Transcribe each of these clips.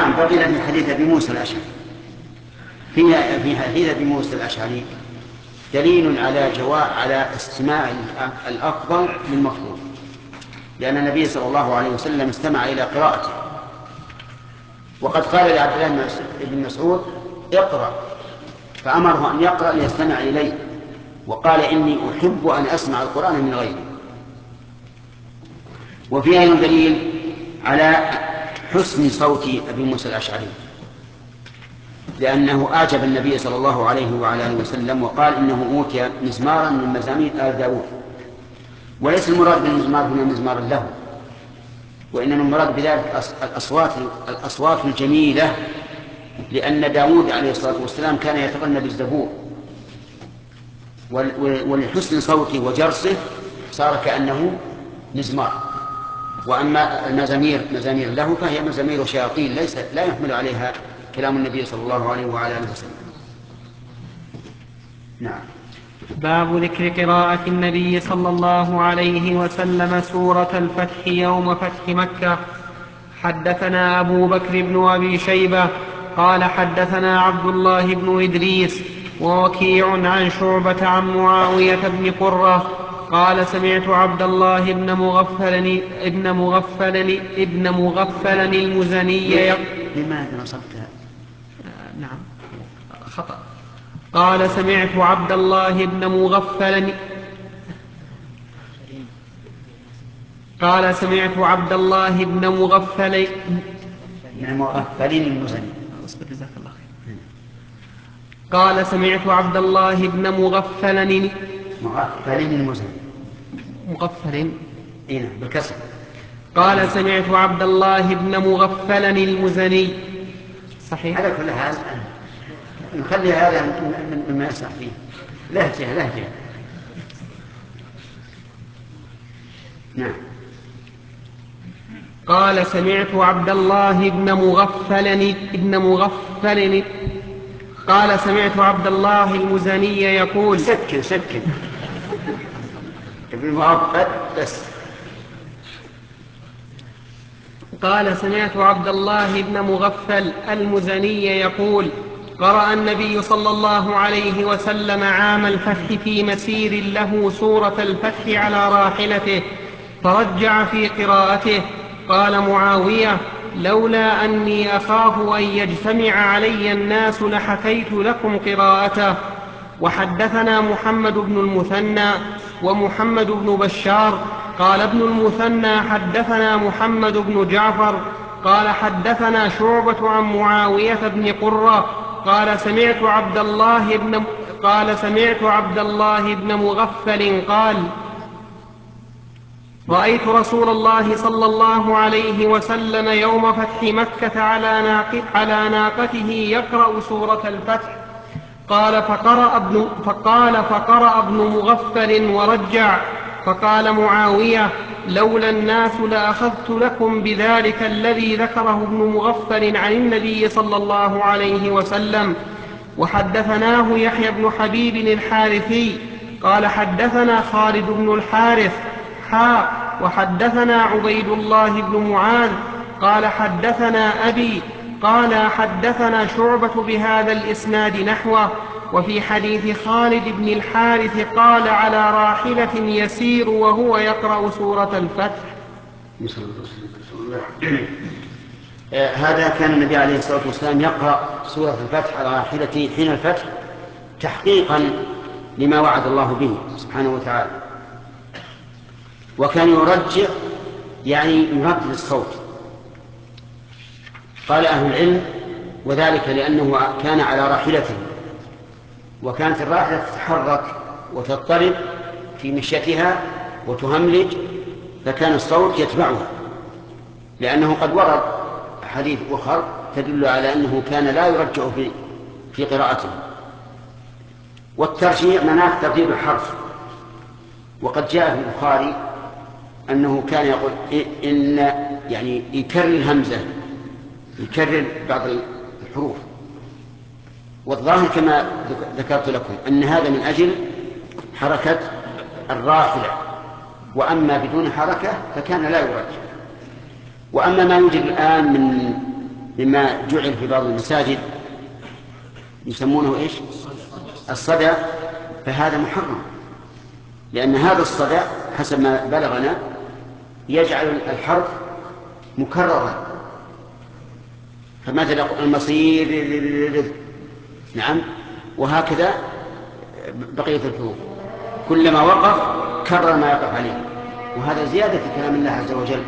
نعم. بقي في حديث أبي موسى الأشعري، في حديث أبي موسى الأشعري دليل على استماع الأفضل للمفروض، لأن النبي صلى الله عليه وسلم استمع إلى قراءته، وقد قال لعبد الله بن مسعود اقرأ، فأمره أن يقرأ ليستمع إليه، وقال إني أحب أن أسمع القرآن من غيري. وفيها أيضا دليل على حسن صوت أبي موسى الأشعري، لأنه أعجب النبي صلى الله عليه وعلى آله وسلم، وقال إنه أوتي مزمارا من مزامير آل داود. وليس المراد بالمزمار هنا مزمارا له، وإنما المراد بذلك الأصوات الجميلة، لأن داود عليه الصلاة والسلام كان يتغنى بالزبور، ولحسن صوته وجرسه صار كأنه مزمار. وأما مزامير له فهي مزامير شياطين، لا يحمل عليها كلام النبي صلى الله عليه وعلى آله وسلم. نعم. باب ذكر قراءة النبي صلى الله عليه وسلم سورة الفتح يوم فتح مكة. حدثنا أبو بكر بن أبي شيبة قال حدثنا عبد الله بن إدريس ووكيع عن شعبة عن معاوية بن قرة قال سمعت عبد الله ابن مغفل المزني. لماذا نصبتها؟ نعم خطأ. قال سمعت عبد الله بن مغفل المزني. قال سمعت عبد الله بن مغفل المزني مغفل بالكسر. قال سمعت عبد الله بن مغفل المزني. صحيح. على كل حال نخلي هذا مما يصح فيه لهجة. نعم. قال سمعت عبد الله بن مغفل قال سمعت عبد الله المزني يقول سكن ابن مغفل بس. قال سمعت عبد الله بن مغفل المزني يقول قرأ النبي صلى الله عليه وسلم عام الفتح في مسير له سورة الفتح على راحلته فرجع في قراءته. قال معاوية لولا أني أخاف أن يجتمع علي الناس لحكيت لكم قراءته. وحدثنا محمد بن المثنى ومحمد بن بشار قال ابن المثنى حدثنا محمد بن جعفر قال حدثنا شعبة عن معاوية بن قرة قال سمعت عبد الله بن مغفل قال رأيت رسول الله صلى الله عليه وسلم يوم فتح مكة على ناقته يقرأ سورة الفتح. قال فقرأ ابن مغفل ورجع. فقال معاوية لولا الناس لأخذت لكم بذلك الذي ذكره ابن مغفل عن النبي صلى الله عليه وسلم. وحدثناه يحيى بن حبيب الحارثي قال حدثنا خالد بن الحارث وحدثنا عبيد الله بن معاذ قال حدثنا أبي قال حدثنا شعبة بهذا الإسناد نحوه. وفي حديث خالد بن الحارث قال على راحلة يسير وهو يقرأ سورة الفتح. هذا كان النبي عليه الصلاة والسلام يقرأ سورة الفتح على راحلته حين الفتح تحقيقا لما وعد الله به سبحانه وتعالى، وكان يرجع يعني يردد الصوت. قال أهل العلم وذلك لأنه كان على راحلته، وكانت الراحلة تتحرك وتضطرب في مشيتها وتهملج، فكان الصوت يتبعها، لأنه قد ورد حديث أخر تدل على أنه كان لا يرجع في قراءته. والترجيع معناه تغيير الحرف، وقد جاء في البخاري أنه كان يقول إن يعني يكرر الهمزة، يكرر بعض الحروف. والظاهر كما ذكرت لكم أن هذا من أجل حركة الراحلة، وأما بدون حركة فكان لا يرجع. وأما ما يوجد الآن مما جعل في بعض المساجد يسمونه إيش؟ الصدى، فهذا محرم، لأن هذا الصدى حسب ما بلغنا يجعل الحرف مكررا، فمثلا المصير نعم، وهكذا بقية الحروف كلما وقف كرر ما يقف عليه، وهذا زيادة في كلام الله عز وجل.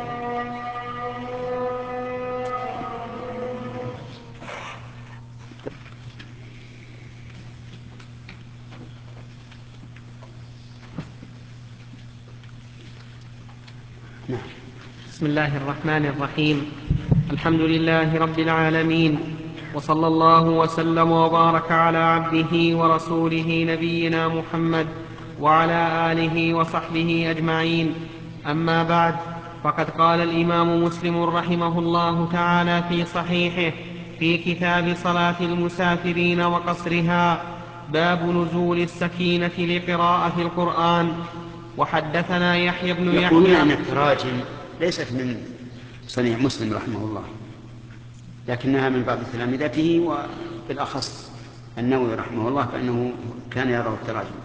بسم الله الرحمن الرحيم. الحمد لله رب العالمين، وصلى الله وسلم وبارك على عبده ورسوله نبينا محمد وعلى آله وصحبه أجمعين. أما بعد، فقد قال الإمام مسلم رحمه الله تعالى في صحيحه في كتاب صلاة المسافرين وقصرها: باب نزول السكينة لقراءة القرآن. وحدثنا يحيى بن يحيى. يقولون أن التراجم ليست من صنيع مسلم رحمه الله، لكنها من بعض تلامذته، وبالأخص النووي رحمه الله فإنه كان يرى التراجم.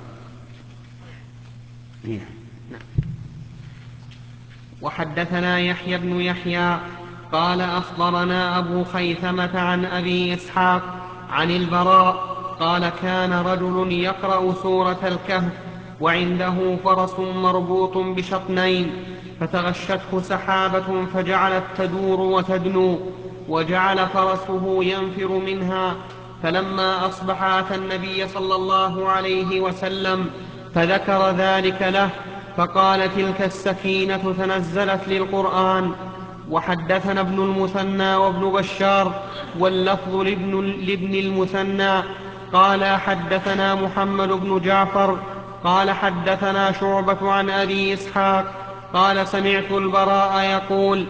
وحدثنا يحيى بن يحيى قال أخبرنا أبو خيثمة عن أبي إسحاق عن البراء قال: كان رجل يقرأ سورة الكهف وعنده فرس مربوط بشطنين، فتغشته سحابة فجعلت تدور وتدنو، وجعل فرسه ينفر منها. فلما أصبح أتى النبي صلى الله عليه وسلم فذكر ذلك له، فقال: تلك السكينة تنزلت للقرآن. وحدثنا ابن المثنى وابن بشار واللفظ لابن المثنى قال: حدثنا محمد بن جعفر قال: حدثنا شعبة عن أبي إسحاق قال: سمعت البراء يقول: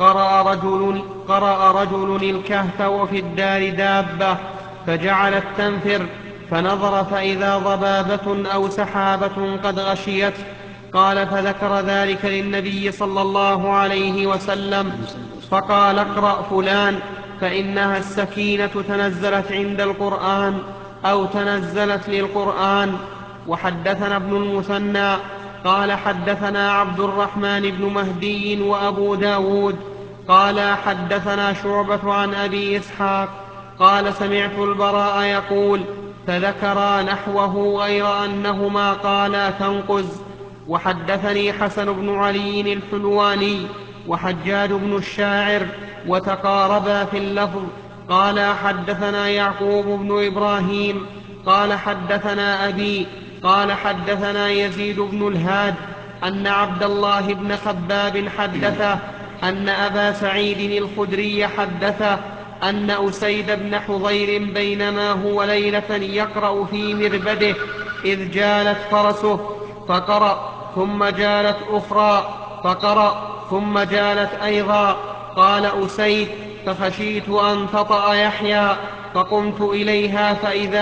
قرأ رجل الكهف وفي الدار دابة فجعلت تنفر، فنظر فإذا ضبابة أو سحابة قد غشيته. قال: فذكر ذلك للنبي صلى الله عليه وسلم، فقال: اقرأ فلان فإنها السكينة تنزلت عند القرآن أو تنزلت للقرآن. وحدثنا ابن المثنى قال: حدثنا عبد الرحمن بن مهدي وأبو داود قال: حدثنا شعبة عن أبي إسحاق قال: سمعت البراء يقول: فذكرا نحوه غير أنهما قالا تنقز. وحدثني حسن بن علي الحلواني وحجاج بن الشاعر وتقاربا في اللفظ. قال: حدثنا يعقوب بن إبراهيم قال: حدثنا أبي قال: حدثنا يزيد بن الهاد أن عبد الله بن خباب حدثه أن أبا سعيد الخدري حدثه أن أسيد بن حضير بينما هو ليلة يقرأ في مربده إذ جالت فرسه فقرأ، ثم جالت أخرى فقرأ، ثم جالت أيضا. قال أسيد: فخشيت أن تطأ يحيى، فقمت إليها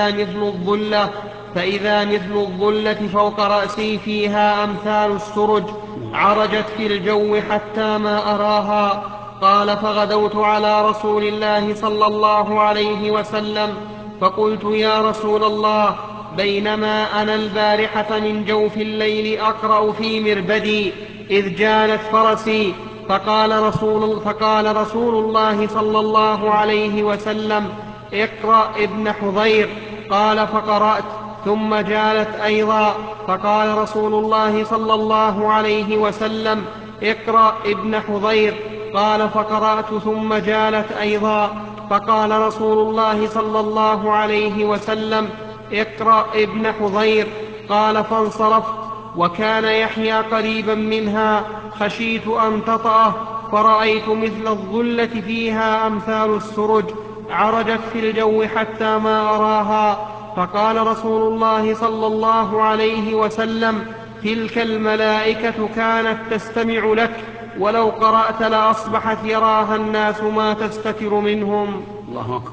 فإذا مثل الظلة فوق رأسي فيها أمثال السرج، عرجت في الجو حتى ما أراها. قال: فغدوت على رسول الله صلى الله عليه وسلم فقلت: يا رسول الله، بينما أنا البارحة من جوف الليل أقرأ في مربدي إذ جالت فرسي، فقال رسول الله صلى الله عليه وسلم: اقرأ ابن حضير. قال: فقرأت، ثم جالت أيضا. فقال رسول الله صلى الله عليه وسلم: اقرأ ابن حضير. قال: فقرأت، ثم جالت أيضا. فقال رسول الله صلى الله عليه وسلم: اقرأ ابن حضير. قال: فانصرفت، وكان يحيى قريبا منها، خشيت أن تطأه، فرأيت مثل الظلة فيها أمثال السرج، عرجت في الجو حتى ما أراها. فقال رسول الله صلى الله عليه وسلم: تلك الملائكة كانت تستمع لك، ولو قرأت لأصبحت يراها الناس ما تستتر منهم. الله أكبر.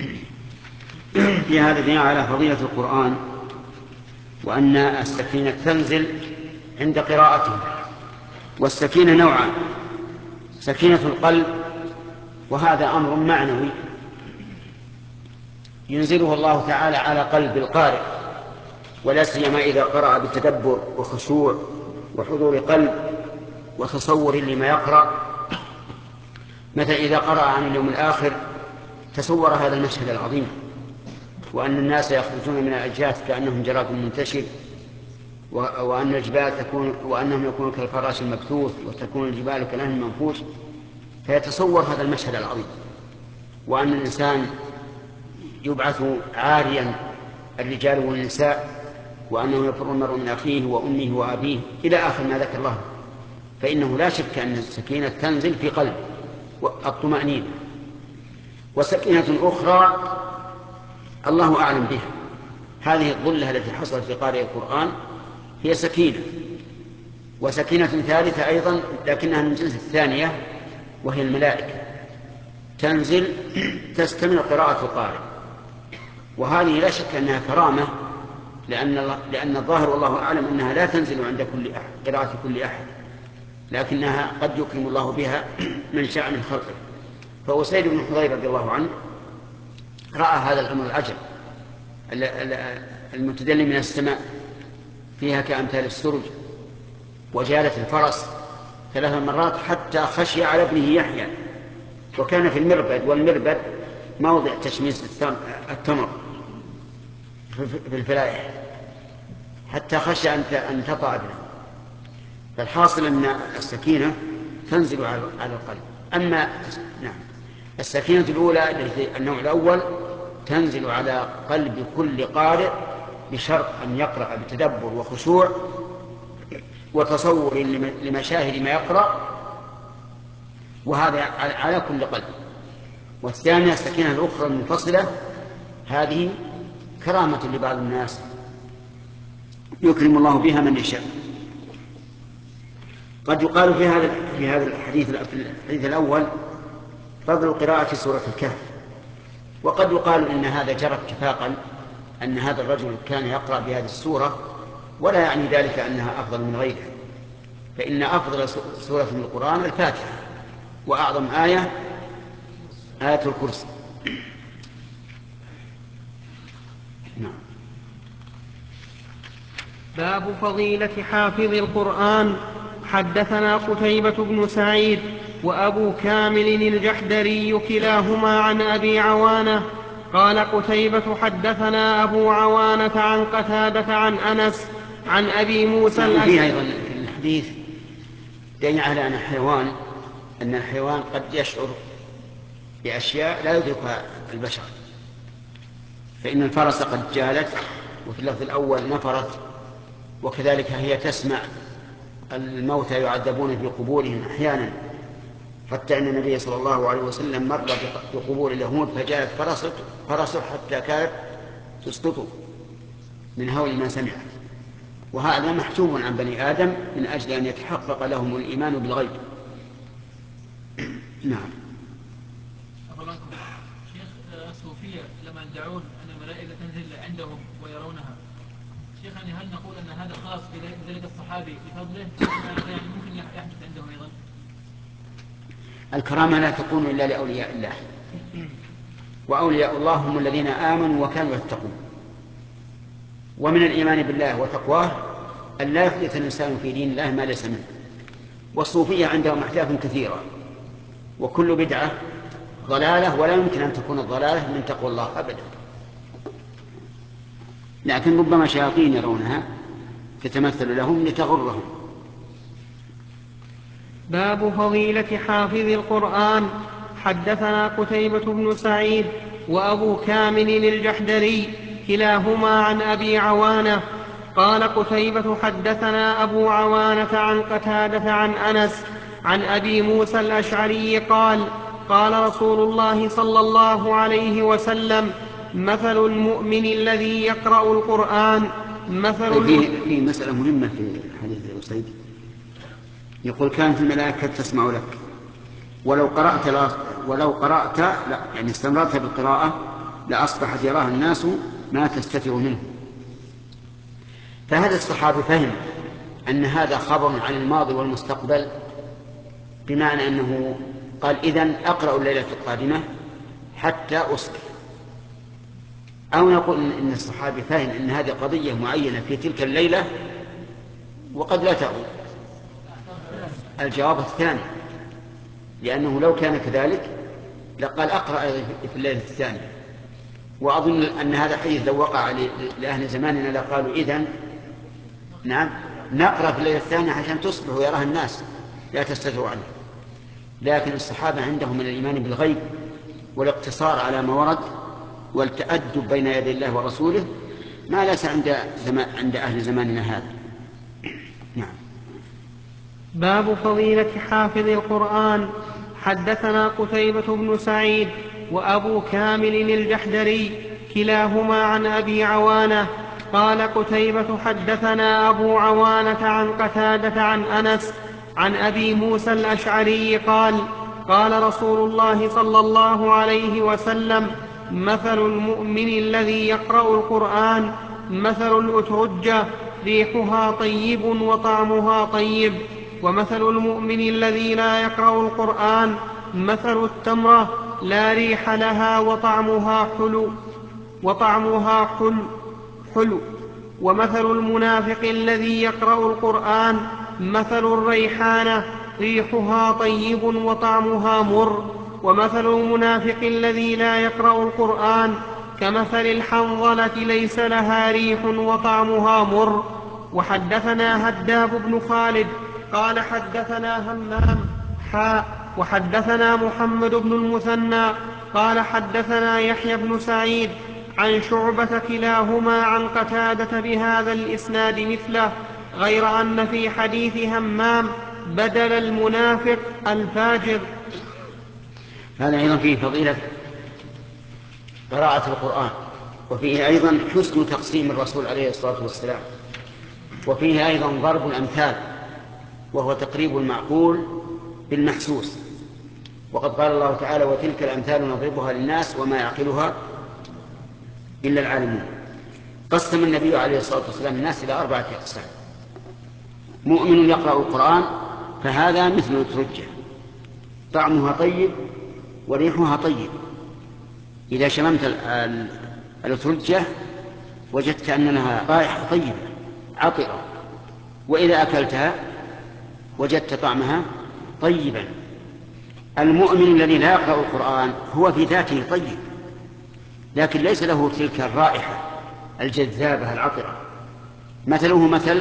في هذا دليل على فضيلة القرآن، وأن السكينة تنزل عند قراءته. والسكينة نوعان: سكينة القلب وهذا أمر معنوي ينزله الله تعالى على قلب القارئ، ولا سيما إذا قرأ بتدبر وخشوع وحضور قلب وتصور لما يقرأ. مثل إذا قرأ عن اليوم الآخر تصور هذا المشهد العظيم، وأن الناس يخرجون من الأجداث كأنهم جراد منتشر، وأن الجبال وأنهم يكونون كالفراش المبثوث، وتكون الجبال كالعهن المنفوش، فيتصور هذا المشهد العظيم، وأن الإنسان يبعث عاريا الرجال والنساء، وأنه يفر المرء من أخيه وأمه وأبيه إلى آخر ما ذكر الله. فإنه لا شك أن السكينة تنزل في قلب الطمأنينة. وسكينة أخرى الله أعلم بها، هذه الظلة التي حصلت في قارئ القرآن هي سكينة. وسكينة ثالثة أيضا لكنها من جنس الثانية، وهي الملائكة تنزل تستمر قراءة القارئ، وهذه لا شك أنها كرامة، لأن الظاهر والله أعلم أنها لا تنزل عند كل أحد قراءة كل أحد، لكنها قد يكرم الله بها من شأن خلقه. فأسيد بن حضير رضي الله عنه رأى هذا الأمر العجب المتدلي من السماء فيها كأمثال السرج، وجالت الفرس 3 مرات حتى خشي على ابنه يحيى، وكان في المربد، والمربد موضع تشميس التمر في الفلائح، حتى خشى أن تطأ ابنه. فالحاصل أن السكينة تنزل على القلب. أما السكينة الأولى النوع الأول تنزل على قلب كل قارئ بشرط أن يقرأ بتدبر وخشوع وتصور لمشاهد ما يقرأ، وهذا على كل قلب. والثانية السكينة الأخرى المنفصلة، هذه كرامة لبعض الناس يكرم الله بها من يشاء. قد يقال في هذا الحديث الأول فضل قراءة سورة الكهف، وقد يقال إن هذا جرى اتفاقا أن هذا الرجل كان يقرأ بهذه السورة، ولا يعني ذلك أنها أفضل من غيرها، فإن أفضل سورة من القرآن الفاتحة، وأعظم آية الكرسي. نعم. باب فضيلة حافظ القرآن. حدثنا قتيبة بن سعيد وأبو كامل الجحدري كلاهما عن أبي عوانة قال قتيبة حدثنا أبو عوانة عن قتادة عن أنس عن أبي موسى الأشعري. أيضا في الحديث دليل على أن الحيوان قد يشعر بأشياء لا يدركها البشر، فإن الفرس قد جالت، وفي اللفظ الأول نفرت، وكذلك هي تسمع الموتى يعذبون في قبورهم أحيانا، حتى أن النبي صلى الله عليه وسلم مر بقبور اليهود فجاءت فرسه حتى كانت تسقط من هول ما سمعت. وهذا محجوب عن بني آدم من أجل أن يتحقق لهم الإيمان بالغيب. نعم. شيخ الصوفية لما يدعون أن الملائكة تنزل عندهم ويرونها، شيخ هل نقول أن هذا خاص بذلك الصحابي بفضله، يعني ممكن يحدث عندهم أيضا؟ الكرامة لا تكون إلا لأولياء الله، وأولياء الله هم الذين آمنوا وكانوا يتقون. ومن الإيمان بالله وتقواه أن لا يحدث الإنسان في دين الله ما ليس منه. والصوفية عندهم أحداث كثيرة، وكل بدعة ضلالة، ولا يمكن أن تكون الضلالة من تقوى الله أبدا، لكن ربما شياطين يرونها تتمثل لهم لتغرهم. باب فضيلة حافظ القرآن. حدثنا قتيبة بن سعيد وأبو كامل الجحدري كلاهما عن أبي عوانة قال قتيبة حدثنا أبو عوانة عن قتادة عن أنس عن أبي موسى الأشعري قال قال رسول الله صلى الله عليه وسلم مثل المؤمن الذي يقرأ القرآن مثل في مسألة مهمة في حديث أسيد، يقول كانت الملائكة تسمع لك ولو قرأت يعني استمرت بالقراءة لأصبحت يراها الناس ما تستتر منه. فهذا الصحابي فهم أن هذا خبر عن الماضي والمستقبل، بمعنى أنه قال إذن أقرأ الليلة القادمة حتى أصبح. أو نقول إن الصحابي فاهم أن هذه قضية معينة في تلك الليلة وقد لا تعود. الجواب الثاني، لأنه لو كان كذلك لقال أقرأ في الليلة الثانية. وأظن أن هذا حديث لو وقع لأهل زماننا لقالوا إذن نعم نقرأ في الليلة الثانية عشان تصبح ويراها الناس لا تستتروا عنه. لكن الصحابة عندهم من الإيمان بالغيب والاقتصار على ما ورد والتأدب بين يدي الله ورسوله ما ليس عند أهل زماننا هذا. نعم. باب فضيلة حافظ القرآن. حدثنا قتيبة بن سعيد وأبو كامل الجحدري كلاهما عن أبي عوانة قال قتيبة حدثنا أبو عوانة عن قتادة عن أنس عن أبي موسى الأشعري قال قال رسول الله صلى الله عليه وسلم مثل المؤمن الذي يقرأ القرآن مثل الأترجة ريحها طيب وطعمها طيب، ومثل المؤمن الذي لا يقرأ القرآن مثل التمرة لا ريح لها وطعمها حلو، ومثل المنافق الذي يقرأ القرآن مثل الريحانة ريحها طيب وطعمها مر، ومثل المنافق الذي لا يقرأ القرآن كمثل الحنظلة ليس لها ريح وطعمها مر. وحدثنا هداب بن خالد قال حدثنا همام وحدثنا محمد بن المثنى قال حدثنا يحيى بن سعيد عن شعبة كلاهما عن قتادة بهذا الإسناد مثله، غير أن في حديث همام بدل المنافق الفاجر. هذا أيضا فيه فضيلة قراءة القرآن، وفيه أيضا حسن تقسيم الرسول عليه الصلاة والسلام، وفيه أيضا ضرب الأمثال وهو تقريب المعقول بالمحسوس. وقد قال الله تعالى وتلك الأمثال نضربها للناس وما يعقلها إلا العالمون. قسم النبي عليه الصلاة والسلام الناس إلى 4 أقسام: مؤمن يقرأ القرآن فهذا مثل الأترجة طعمها طيب وريحها طيب. إذا شممت الأترجة وجدت أن لها رائحة طيبة عطرة، وإذا أكلتها وجدت طعمها طيبا. المؤمن الذي لا يقرأ القرآن هو في ذاته طيب، لكن ليس له تلك الرائحة الجذابة العطرة. مثله مثل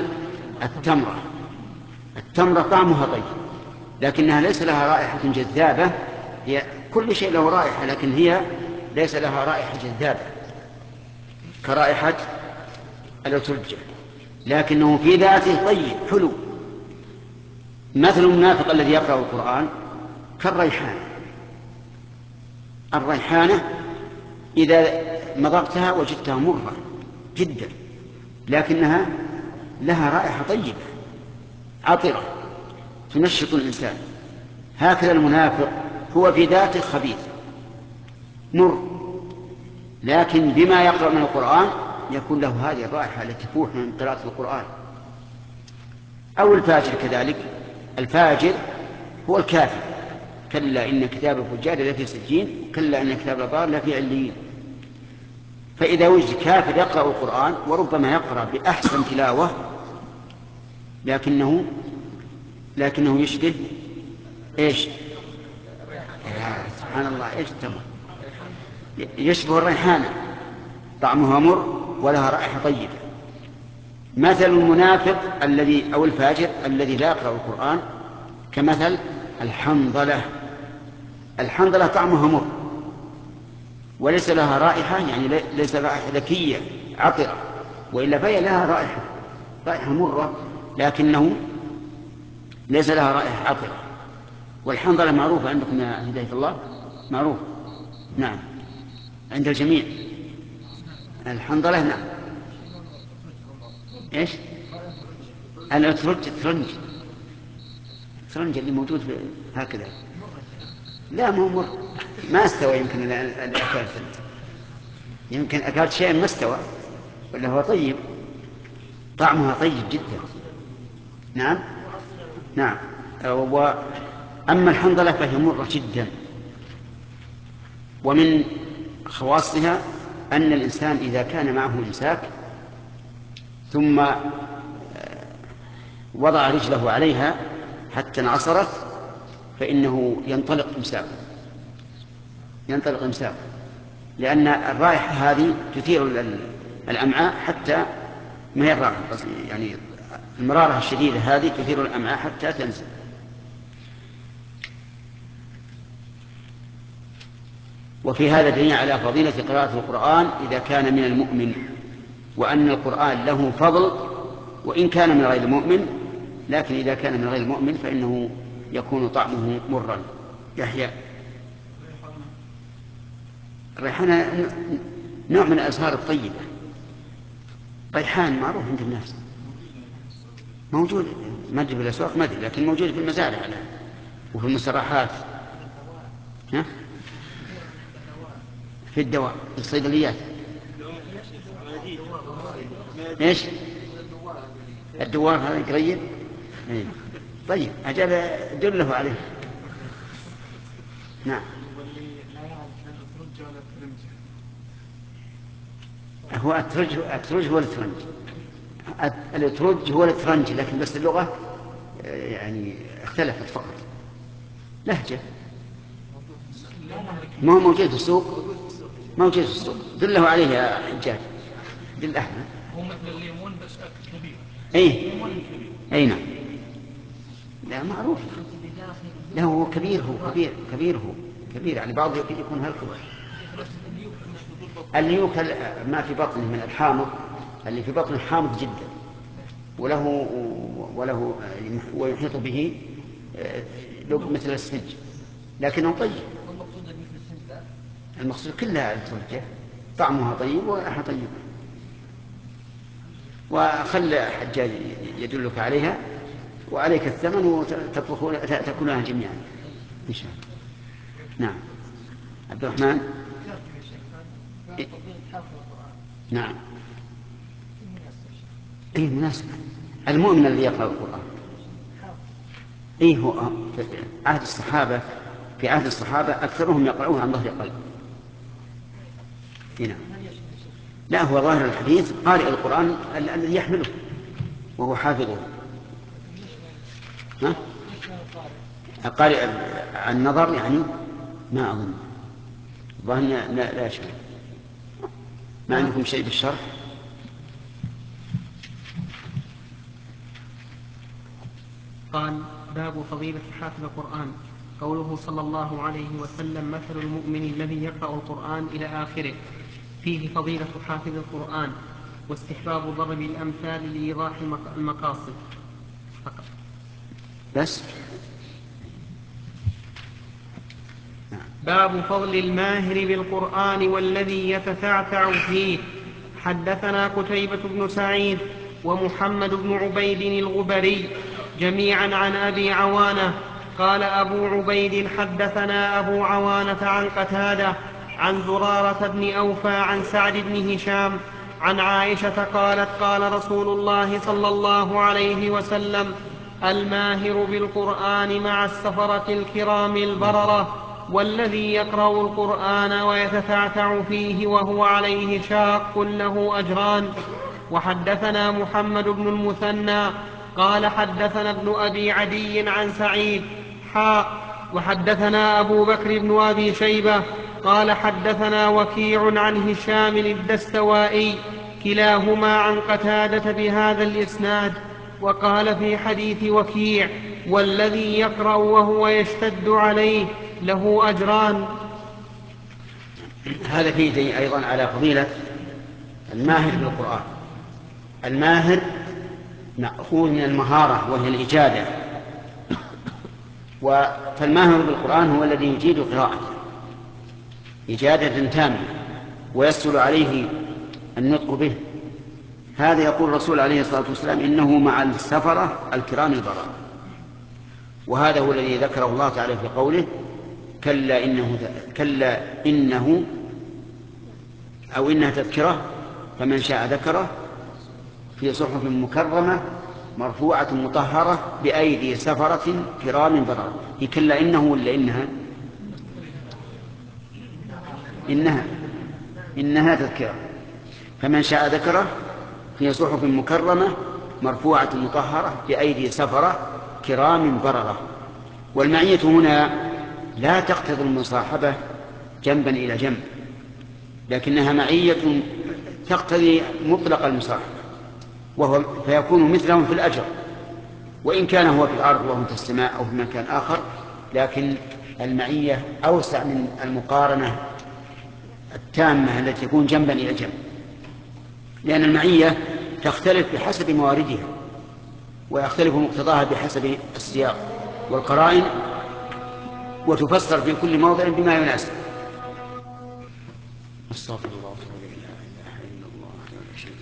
التمرة طعمها طيب لكنها ليس لها رائحة جذابة. هي كل شيء له رائحة لكن هي ليس لها رائحة جذابة كرائحة الأترجة، لكنه في ذاته طيب حلو. مثل المنافق الذي يقرأ القرآن الريحانة إذا مضغتها وجدتها مرة جدا لكنها لها رائحة طيبة عطرة تنشط الإنسان. هكذا المنافق هو في ذاته خبيث مر، لكن بما يقرأ من القرآن يكون له هذه الرائحة التي تفوح من قراءة القرآن. أو الفاجر كذلك، الفاجر هو الكافر: كلا إن كتاب الفجار لفي سجين كلا إن كتاب الأبرار لفي عليين. فإذا وجد كافر يقرأ القرآن وربما يقرأ بأحسن تلاوة لكنه يشبه إيش؟ سبحان الله، إيش التمر؟ يشبه الريحانة طعمها مر ولها رائحة طيبة. مثل المنافق أو الفاجر الذي لا يقرأ القرآن كمثل الحنظلة طعمها مر وليس لها رائحة، يعني ليس رائحة ذكية عطرة، وإلا فهي لها رائحة مرة لكنه ليس لها رائحة عطرة. والحنظلة معروفة عندكم يا هداية الله، معروف نعم عند الجميع. الحنظلة نعم. إيش؟ الترنج اللي موجود هكذا. لا مو مر، ما استوى. يمكن الأكلت، يمكن أكلت شيء ما استوى ولا هو طيب، طعمها طيب جدا. نعم. أما الحنظلة فهي مرة جدا، ومن خواصها أن الإنسان إذا كان معه إمساك ثم وضع رجله عليها حتى انعصرت فإنه ينطلق إمساكه، لأن الرائحة هذه تثير الأمعاء حتى ما هي الرائحة، يعني المرارة الشديدة هذه تثير الأمعاء حتى تنزل. وفي هذا دليل على فضيلة قراءة القرآن إذا كان من المؤمن، وأن القرآن له فضل وإن كان من غير المؤمن، لكن إذا كان من غير المؤمن فإنه يكون طعمه مرا. يحيى الريحانة نوع من الأزهار الطيبة، ريحان معروف عند الناس، موجود ما أدري بالأسواق ما أدري، لكن موجود في المزارع وفي المستراحات، في الدواء في الصيدليات. ايش الدوار هذا قريب؟ طيب أجل دله عليه. نعم. هو الترج هو الترنج، الترج هو الترنج، لكن بس اللغة يعني اختلفت فقط، لهجة. ما هو موجود في السوق، موجود في السوق. دله عليه يا حجاج، دل أحمد. هو مثل الليمون بس كبير. أي نعم. لا معروف، لا هو كبير، هو كبير يعني بعض يكون هالكبر. الليوك ما في بطنه من الحامض، اللي في بطنه حامض جدا، وله ويحيط به مثل السج، لكنه طيب. المقصود كلها الترجة طعمها طيب وريحها طيب. وخل حجاج يدلك عليها وعليك الثمن وتأكلونها جميعا إن شاء الله. نعم. عبد الرحمن. نعم. اي مناسب. المؤمن الذي يقرأ القرآن هو في عهد الصحابة أكثرهم يقرؤون عن ظهر قلب. نعم. لا هو ظاهر الحديث قارئ القرآن الذي يحمله وهو حافظه. قارئ النظر يعني ما أظن، ظاهر لا يشمل. ما عندكم شيء بالشرح؟ قال: باب فضيلة حافظ القرآن. قوله صلى الله عليه وسلم: مثل المؤمن الذي يقرأ القرآن إلى آخره، فيه فضيلة حافظ القرآن واستحباب ضرب الأمثال لإيضاح المقاصد فقط. بس باب فضل الماهر بالقرآن والذي يتتعتع فيه. حدثنا قتيبة بن سعيد ومحمد بن عبيد الغبري جميعا عن أبي عوانة قال أبو عبيد: حدثنا أبو عوانة عن قتادة عن زرارة بن أوفى عن سعد بن هشام عن عائشة قالت: قال رسول الله صلى الله عليه وسلم: الماهر بالقرآن مع السفرة الكرام البررة، والذي يقرأ القرآن ويتتعتع فيه وهو عليه شاق له أجران. وحدثنا محمد بن المثنى قال: حدثنا ابن أبي عدي عن سعيد وحدثنا أبو بكر بن أبي شيبة قال: حدثنا وكيع عن هشام الدستوائي كلاهما عن قتادة بهذا الإسناد. وقال في حديث وكيع: والذي يقرأ وهو يشتد عليه له أجران. هذا فيه دليل أيضا على فضيلة الماهر بالقرآن. الماهر مأخوذ من المهارة وهي الإجادة، فالماهر بالقرآن هو الذي يجيد قراءته إجادة تامة ويسهل عليه النطق به. هذا يقول الرسول عليه الصلاة والسلام: إنه مع السفرة الكرام البررة. وهذا هو الذي ذكره الله تعالى في قوله: كلا إنه أو إنها تذكرة فمن شاء ذكره في صحف مكرمة مرفوعة مطهرة بأيدي سفرة كرام بررة. هي كلا إنه ولا إنها تذكرة، فمن شاء ذكره في صحف مكرمة مرفوعة مطهرة بأيدي سفرة كرام بررة. والمعية هنا لا تقتضي المصاحبة جنبا إلى جنب، لكنها معية تقتضي مطلق المصاحبة، فيكون مثلهم في الأجر، وإن كان هو في الأرض وهم في السماء أو في مكان آخر، لكن المعية أوسع من المقارنة التامة التي تكون جنبا إلى جنب، لأن المعية تختلف بحسب مواردها، ويختلف مقتضاها بحسب السياق والقرائن، وتفسر في كل موضع بما يناسب. استغفر الله ولا اله الا الله ولا شريك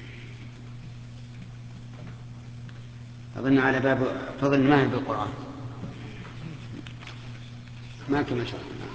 له. اظن على باب فضل الماهر بالقران ما كما شاء الله.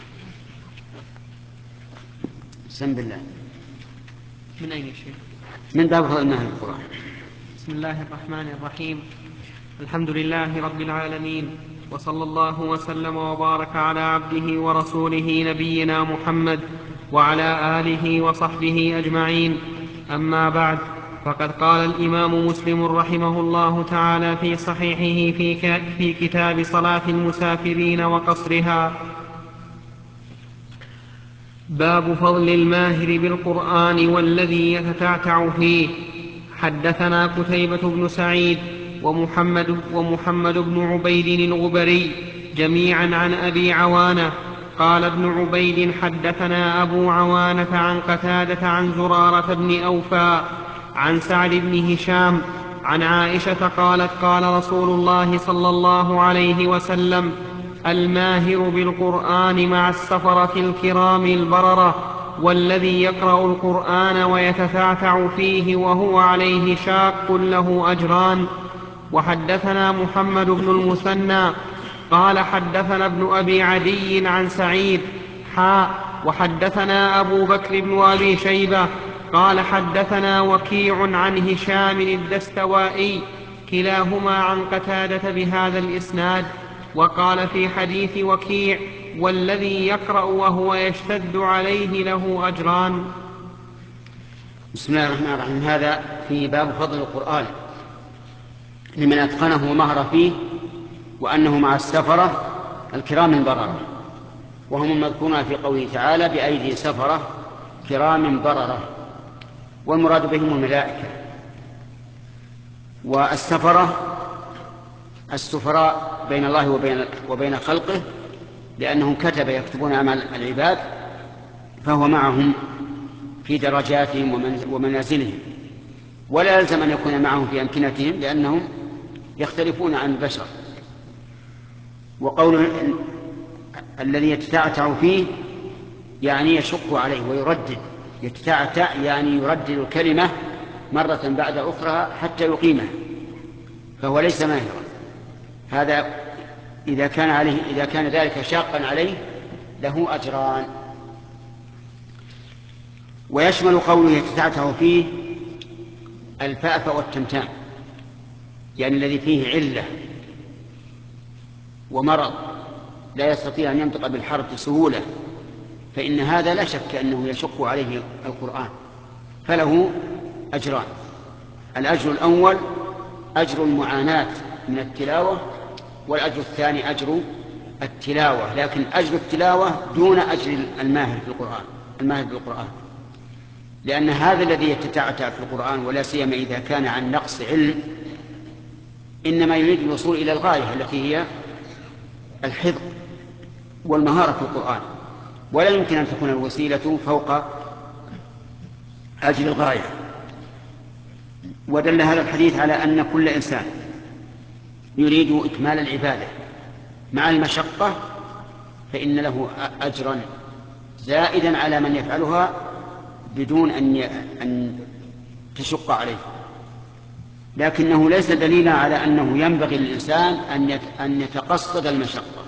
بسم بالله. من أين شيء؟ من باب فضل الماهر بالقران. بسم الله الرحمن الرحيم. الحمد لله رب العالمين، وصلى الله وسلم وبارك على عبده ورسوله نبينا محمد وعلى آله وصحبه أجمعين. أما بعد، فقد قال الإمام مسلم رحمه الله تعالى في صحيحه في كتاب صلاة المسافرين وقصرها: باب فضل الماهر بالقرآن والذي يتتعتع فيه. حدثنا قتيبة بن سعيد ومحمد بن عبيد الغبري جميعا عن أبي عوانة. قال ابن عبيد: حدثنا أبو عوانة عن قتادة عن زرارة بن أوفى عن سعد بن هشام عن عائشة قالت: قال رسول الله صلى الله عليه وسلم: الماهر بالقرآن مع السفرة الكرام البررة، والذي يقرأ القرآن ويتتعتع فيه وهو عليه شاق له أجران. وحدثنا محمد بن المثنى قال حدثنا ابن أبي عدي عن سعيد وحدثنا أبو بكر بن أبي شيبة قال حدثنا وكيع عن هشام الدستوائي كلاهما عن قتادة بهذا الإسناد. وقال في حديث وكيع: والذي يقرأ وهو يشتد عليه له أجران. بسم الله الرحمن الرحيم. هذا في باب فضل القرآن لمن أتقنه ومهر فيه، وأنه مع السفرة الكرام البررة، وهم المذكورون في قوله تعالى: بأيدي سفرة كرام بررة، والمراد بهم الملائكة. والسفرة السفراء بين الله وبين خلقه، لأنه كتب يكتبون أعمال العباد، فهو معهم في درجاتهم ومنازلهم، ولا يلزم أن يكون معهم في أمكنتهم، لأنهم يختلفون عن البشر. وقول الذي يتتعتع فيه يعني يشق عليه ويردد. يتتعتع يعني يردد الكلمة مرة بعد أخرى حتى يقيمها، فهو ليس ماهرا. هذا إذا كان ذلك شاقا عليه له أجران. ويشمل قوله يتتعتع فيه الفأفأ والتمتام، يعني الذي فيه علة ومرض لا يستطيع أن ينطق بالحرف بسهولة، فإن هذا لا شك أنه يشق عليه القرآن، فله أجران. الأجر الأول أجر المعاناة من التلاوة، والأجر الثاني أجر التلاوة، لكن أجر التلاوة دون أجر الماهر بالقرآن، لأن هذا الذي يتتعتع في القرآن، ولا سيما إذا كان عن نقص علم، إنما يريد الوصول إلى الغاية التي هي الحفظ والمهارة في القرآن، ولا يمكن أن تكون الوسيلة فوق أجل الغاية. ودل هذا الحديث على أن كل إنسان يريد إكمال العبادة مع المشقة فإن له أجرا زائدا على من يفعلها بدون أن تشق عليه، لكنه ليس دليلا على أنه ينبغي للإنسان أن يتقصد المشقة،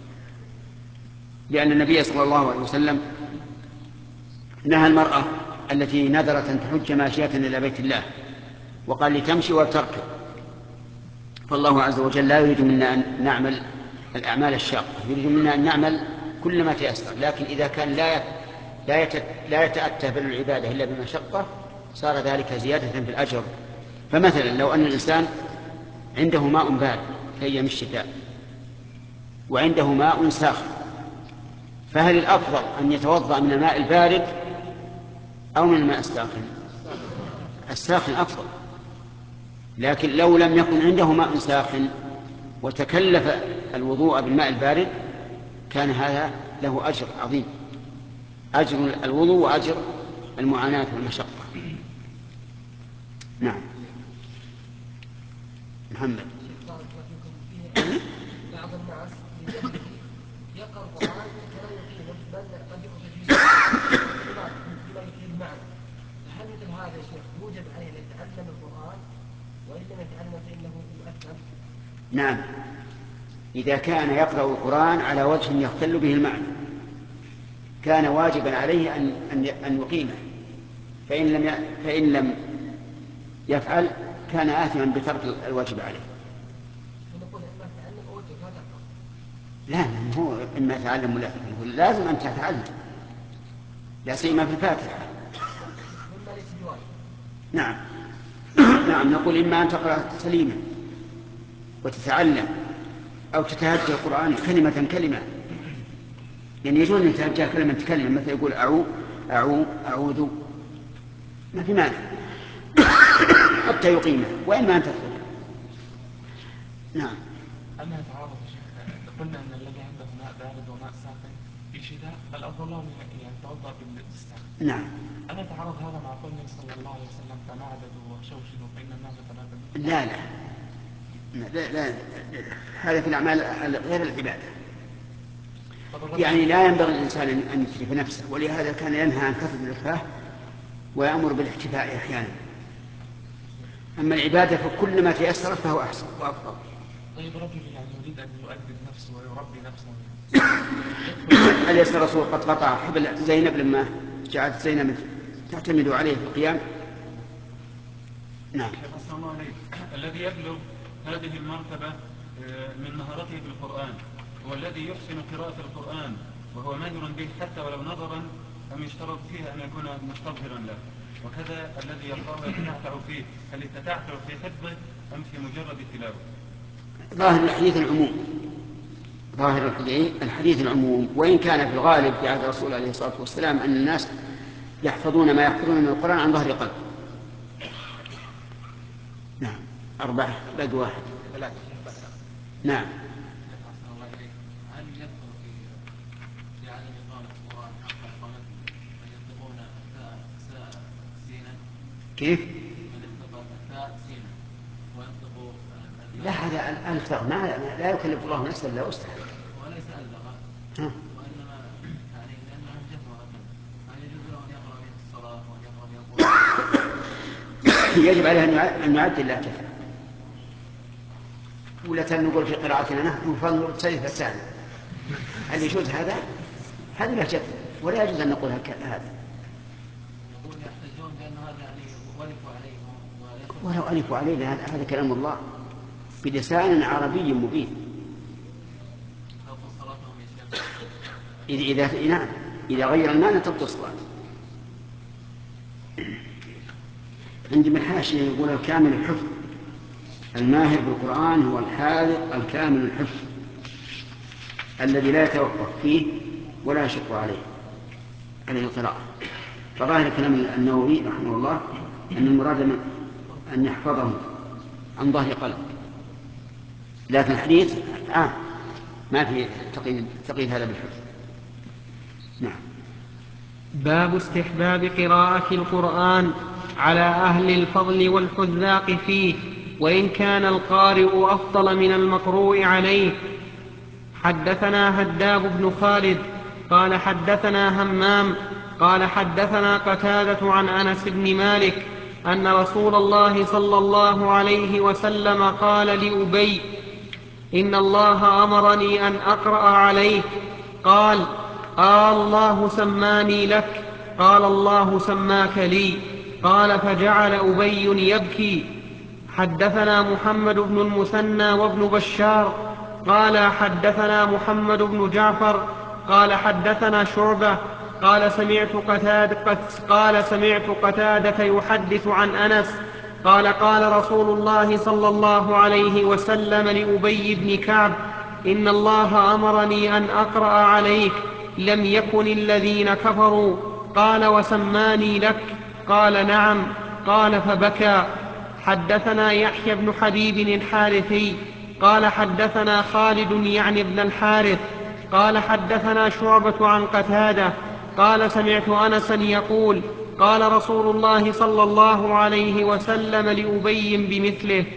لأن النبي صلى الله عليه وسلم نهى المرأة التي نذرت أن تحج ماشية إلى بيت الله، وقال لتمشي وتركب، فالله عز وجل لا يريد منا أن نعمل الأعمال الشاقة، يريد منا أن نعمل كل ما تيسر، لكن إذا كان لا يتأتى فعل العبادة إلا بمشقة صار ذلك زيادة في الأجر. فمثلا لو أن الإنسان عنده ماء بارد في أيام الشتاء وعنده ماء ساخن، فهل الأفضل أن يتوضأ من الماء البارد أو من الماء الساخن؟ الساخن أفضل. لكن لو لم يكن عنده ماء ساخن وتكلف الوضوء بالماء البارد كان هذا له أجر عظيم، أجر الوضوء وأجر المعاناة والمشقة. نعم. محمد. بعض الناس يقرأ القرآن ولا يقيمه بل قد يؤتى بما يفيد معنى. هل مثل هذا يا شيخ يوجب عليه ان يتعلم القرآن وإن لم يتعلم فإنه يؤثم؟ نعم، إذا كان يقرأ القرآن على وجه يختل به المعنى كان واجبا عليه أن يقيمه، فإن لم يفعل كان آثما بترك الواجب عليه. لا، هو إما يتعلم ولا يقول لازم أن تتعلم، لا سيما في الفاتحة. نعم. نعم، نقول إما أن تقرأ سليما وتتعلم أو تتهجى القرآن كلمة كلمة، يعني يجوز أن يتهجى كلمة كلمة، مثل يقول أعوذ ما في مانع حتى يقيمه، وإما أن تترك. نعم. أما يتعارض يا شيخ، قلنا أن الذي عنده ماء بارد وماء ساخن في الشتاء الأفضل له أن يتوضأ بالساخن. نعم. أما يتعارض هذا مع قول النبي صلى الله عليه وسلم تمعددوا وشوشدوا فإن الناس تمعددوا؟ لا لا لا, لا. هذا في الأعمال غير العبادة، يعني لا ينبغي الإنسان أن يتلف نفسه، ولهذا كان ينهى عن كثرة الإلحاح ويأمر بالاحتفاء أحيانا. أما العبادة فكل ما تيسر فهو أحسن وأفضل. طيب رجل يعني يريد أن يؤدب نفسه ويربي نفسه، أليس الرسول قد قطع حبل زينب لما جعلت زينب تعتمد عليه في القيام؟ نعم. حسن الله عليك، الذي يبلغ هذه المرتبة من مهارته في القرآن هو الذي يحسن قراءة القرآن وهو ماهر به حتى ولو نظرا أم يشترط فيه أن يكون مستظهرا له، وكذا الذي يقرأ يتتعتع فيه، هل يتتعتع في حفظه أم في مجرد التلاوة؟ ظاهر الحديث العموم، وإن كان في الغالب في عهد الرسول عليه الصلاة والسلام أن الناس يحفظون ما يحفظون من القرآن عن ظهر قلب. نعم. 4 باقي 1. نعم. هل يدخل في عدم إقامة القرآن حق إقامته من ينطقون التاء سينا؟ كيف؟ من ينطق التاء سينا وينطق لا، هذا الفظ لا يكلف الله نفسا الا وسعها، وليس ألغى وإنما يعني لأنه جهر هكذا، هل يجوز له أن يقرأ به الصلاة وأن يقرأ به القرآن؟ يجب عليه أن يعدل لا جهل، ولا نقول في قراءتنا نحن فانظر سلف السهل، هل يجوز هذا؟ هذا لا جهل، ولا يجوز أن نقول هذا. يقول يحتجون بأن هذا يعني ولفوا عليه ولو ألفوا عليه هذا كلام الله بلسان عربي مبين. تبطل صلاتهم يا شيخ؟ نعم، إذا غير المعنى تبطل الصلاة. عندي من حاشية يقول الكامل الحفظ، الماهر بالقرآن هو الحاذق الكامل الحفظ الذي لا يتوقف فيه ولا يشق عليه القراءة. فظاهر كلام النووي رحمه الله أن المراد أن يحفظه عن ظهر قلب، لكن الحديث ما في تقييد هذا بالحفظ. نعم. باب استحباب قراءة القرآن على أهل الفضل والحذاق فيه، وإن كان القارئ أفضل من المقروء عليه. حدثنا هداب بن خالد قال حدثنا همام قال حدثنا قتادة عن أنس بن مالك أن رسول الله صلى الله عليه وسلم قال لأبي: إن الله أمرني أن أقرأ عليك. قال: الله سماني لك. قال: الله سماك لي. قال: فجعل أبي يبكي حدثنا محمد بن المثنى وابن بشار قال حدثنا محمد بن جعفر قال حدثنا شعبة قال سمعت قتادة يحدث عن أنس قال قال رسول الله صلى الله عليه وسلم لأبي بن كعب إن الله أمرني أن أقرأ عليك لم يكن الذين كفروا قال وسماني لك قال نعم قال فبكى. حدثنا يحيى بن حبيب الحارثي قال حدثنا خالد يعني ابن الحارث قال حدثنا شعبة عن قتادة قال سمعت أنسا يقول قال رسول الله صلى الله عليه وسلم لأبي بمثله.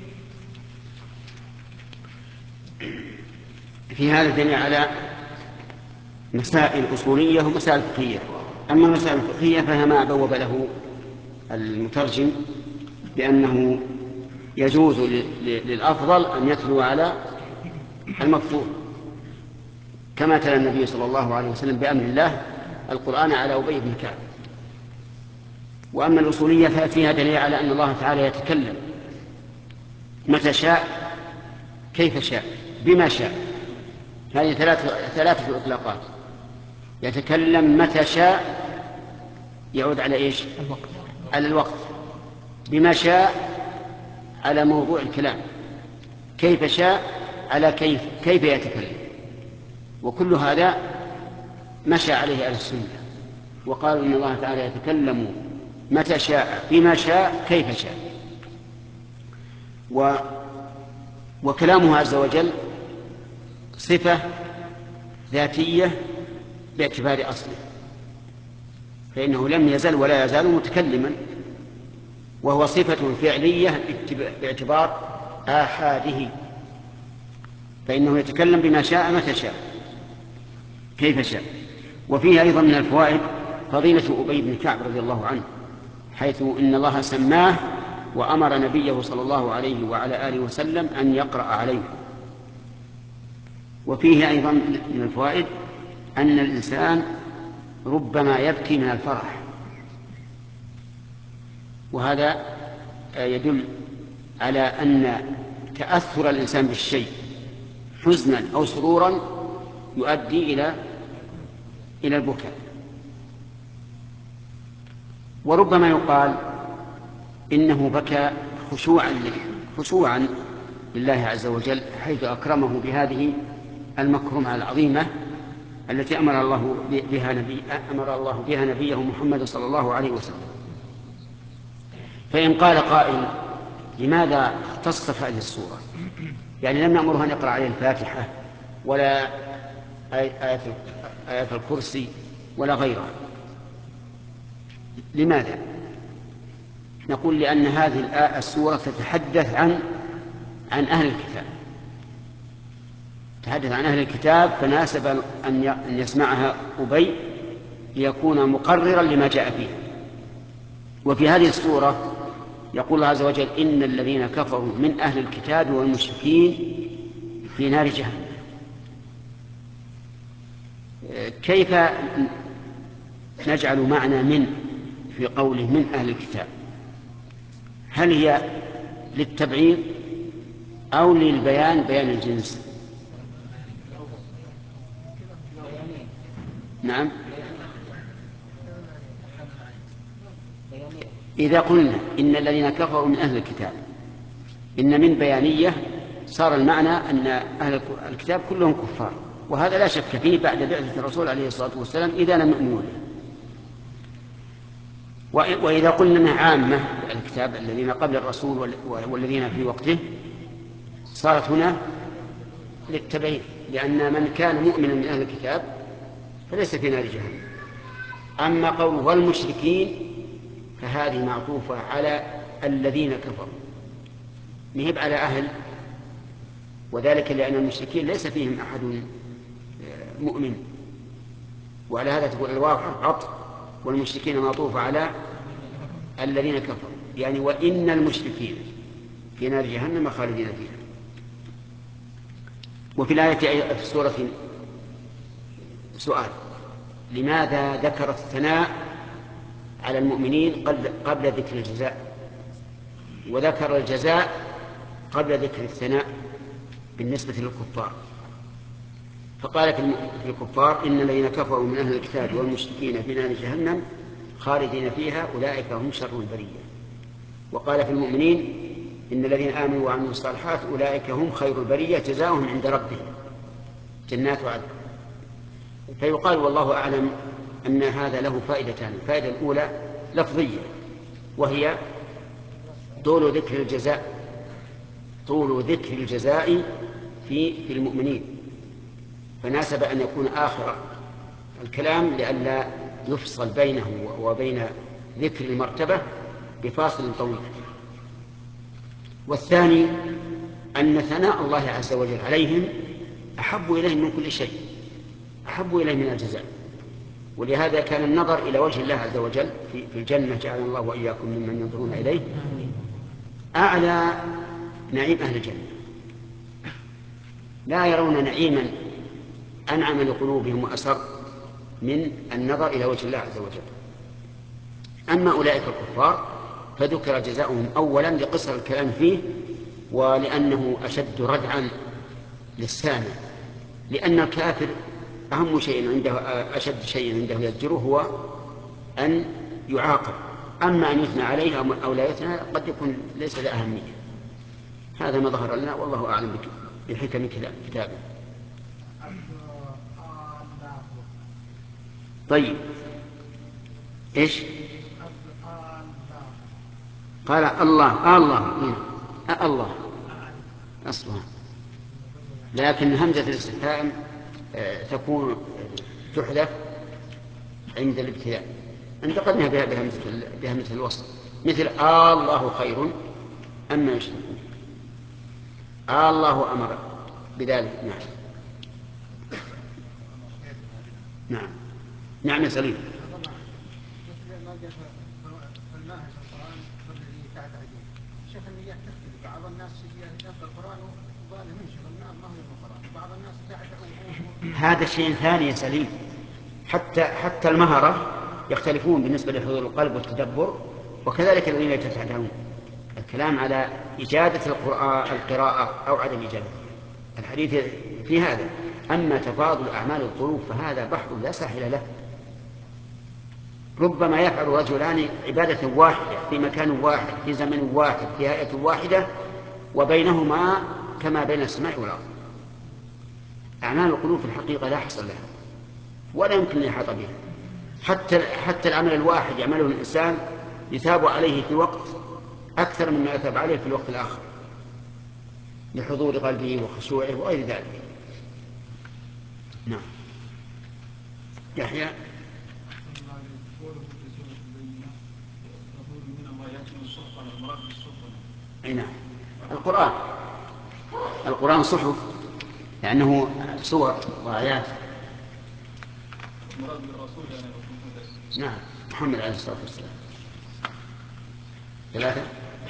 في هذا دليل على مسائل أصولية ومسائل فقهية. أما المسائل الفقهية فهي ما بوب له المترجم بأنه يجوز للأفضل أن يتلو على المفضول، كما تلا النبي صلى الله عليه وسلم بأمر الله القرآن على أبي بن كعب. وأما الأصولية ففيها دليل على أن الله تعالى يتكلم متى شاء كيف شاء بما شاء. هذه ثلاثة إطلاقات: يتكلم متى شاء يعود على إيش؟ على الوقت. بما شاء على موضوع الكلام. كيف شاء على كيف يتكلم. وكل هذا مشى عليه أهل السنة وقالوا إن الله تعالى يتكلم متى شاء بما شاء كيف شاء. وكلامه عز وجل صفة ذاتية باعتبار أصله، فإنه لم يزل ولا يزال متكلما، وهو صفة فعلية باعتبار آحاده، فإنه يتكلم بما شاء متى شاء كيف شاء. وفيه أيضا من الفوائد فضيلة أبي بن كعب رضي الله عنه، حيث إن الله سماه وأمر نبيه صلى الله عليه وعلى آله وسلم أن يقرأ عليه. وفيه أيضا من الفوائد أن الإنسان ربما يبكي من الفرح، وهذا يدل على أن تأثر الإنسان بالشيء حزنا أو سرورا يؤدي إلى البكاء. وربما يقال إنه بكى خشوعا لله عز وجل، حيث أكرمه بهذه المكرمة العظيمة التي أمر الله بها نبيه محمد صلى الله عليه وسلم. فإن قال قائل لماذا اختص هذه السورة؟ يعني لم نأمره أن يقرأ عليه الفاتحة ولا آية الكرسي ولا غيرها. لماذا؟ نقول لأن هذه السورة تتحدث عن أهل الكتاب، تحدث عن أهل الكتاب، فناسب أن يسمعها أبي ليكون مقررا لما جاء فيها. وفي هذه السورة يقول الله عز وجل إن الذين كفروا من أهل الكتاب والمشركين في نار جهنم. كيف نجعل معنى من في قوله من أهل الكتاب؟ هل هي للتبعيض أو للبيان بيان الجنس؟ نعم، إذا قلنا إن الذين كفروا من أهل الكتاب إن من بيانية صار المعنى أن أهل الكتاب كلهم كفار، وهذا لا شك فيه بعد بعثة الرسول عليه الصلاة والسلام إذا لم يؤمنوا به. وإذا قلنا أنها عامة الكتاب الذين قبل الرسول والذين في وقته صارت هنا للتبعيض، لأن من كان مؤمنا من أهل الكتاب فليس في نار جهنم. أما قول والمشركين فهذه معطوفة على الذين كفروا، نهب على أهل، وذلك لأن المشركين ليس فيهم أحد مؤمن، وعلى هذا تقول الواقع عطف والمشركين معطوفة على الذين كفروا، يعني وإن المشركين في نار جهنم خالدين فيها. وفي الآية في السورة سؤال: لماذا ذكر الثناء على المؤمنين قبل ذكر الجزاء؟ وذكر الجزاء قبل ذكر الثناء بالنسبة للكفار، فقال في الكفار إن الذين كفروا من أهل الكتاب والمشركين في نار جهنم خالدين فيها أولئك هم شر البرية. وقال في المؤمنين إن الذين آمنوا وعملوا الصالحات أولئك هم خير البرية جزاؤهم عند ربهم جنات عدن. فيقال والله أعلم أن هذا له فائدتان. الفائدة الأولى لفظية وهي طول ذكر الجزاء في المؤمنين، فناسب أن يكون آخر الكلام لئلا يفصل بينه وبين ذكر المرتبة بفاصل طويل. والثاني أن ثناء الله عز وجل عليهم أحب إليه من كل شيء، أحب إليه من الجزاء. ولهذا كان النظر إلى وجه الله عز وجل في الجنة جعلنا الله وإياكم ممن ينظرون إليه أعلى نعيم أهل الجنة. لا يرون نعيما أنعم لقلوبهم وأسر من النظر إلى وجه الله عز وجل. أما أولئك الكفار فذكر جزاؤهم أولا لقصر الكلام فيه ولأنه أشد ردعا للسامع، لأن الكافر أهم شيء عنده أشد شيء عنده يزجره هو أن يعاقب، أما أن يثنى عليه أو لا يثنى قد يكون ليس له أهمية. هذا ما ظهر لنا والله أعلم بحكم كتابه. طيب إيش قال الله أصلا، لكن همزة الاستفهام تكون تحذف عند الابتداء، انتقلنا بها بهمزة الوصل، مثل الله خير أما يشركون، الله أمر بذلك. نعم يا سليم. شيخ النيات تختلف، بعض الناس يقرأ القرآن وباله منشغل ما هو القرآن، بعض الناس هذا شيء ثاني يا سليم. حتى المهرة يختلفون بالنسبة لحضور القلب والتدبر، وكذلك الذين يتفاعلون. الكلام على إجادة القراءة أو عدم إجادتها، الحديث في هذا. أما تفاضل أعمال القلوب فهذا بحر لا ساحل له. ربما يفعل رجلان عبادة واحدة في مكان واحد في زمن واحد في هيئة واحدة وبينهما كما بين السماء والأرض. أعمال القلوب في الحقيقة لا حصر لها ولا يمكن أن يحاط بها. حتى العمل الواحد يعمله الإنسان يثاب عليه في وقت أكثر مما يثاب عليه في الوقت الآخر لحضور قلبه وخشوعه وغير ذلك. نعم. يحيى. نعم. القرآن صحف لأنه صور وآيات. نعم محمد عليه الصلاة والسلام. 3.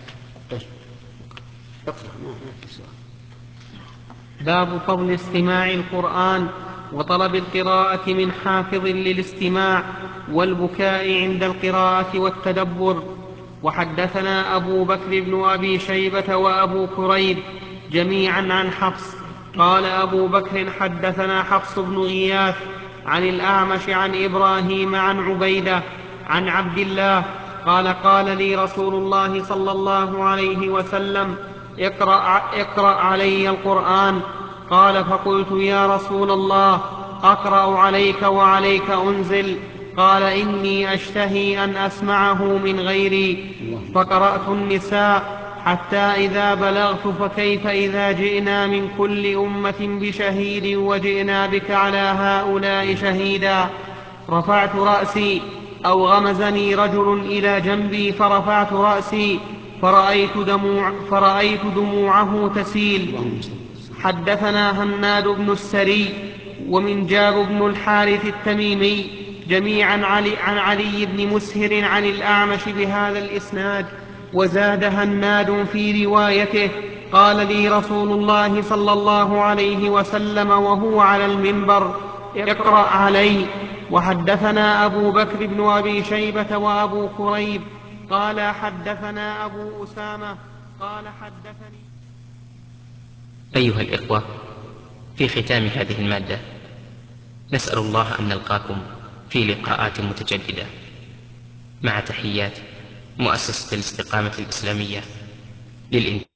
باب فضل استماع القرآن وطلب القراءة من حافظ للاستماع والبكاء عند القراءة والتدبر. وحدثنا أبو بكر بن أبي شيبة وأبو كريب جميعا عن حفص قال أبو بكر حدثنا حفص بن غياث عن الأعمش عن إبراهيم عن عبيدة عن عبد الله قال قال لي رسول الله صلى الله عليه وسلم اقرأ علي القرآن. قال فقلت يا رسول الله أقرأ عليك وعليك أنزل؟ قال إني أشتهي أن أسمعه من غيري. فقرأت النساء حتى إذا بلغت فكيف إذا جئنا من كل أمة بشهيد وجئنا بك على هؤلاء شهيدا. رفعت رأسي أو غمزني رجل إلى جنبي فرفعت رأسي فرأيت دموعه تسيل. حدثنا هناد بن السري ومنجاب بن الحارث التميمي جميعا عن علي بن مسهر عن الأعمش بهذا الإسناد. وزاد هناد في روايته قال لي رسول الله صلى الله عليه وسلم وهو على المنبر اقرأ علي. وحدثنا أبو بكر بن أبي شيبة وأبو كريب قال حدثنا أبو أسامة قال حدثني. أيها الإخوة، في ختام هذه المادة نسأل الله أن نلقاكم في لقاءات متجددة، مع تحيات مؤسسة الاستقامة الإسلامية للإنتاج.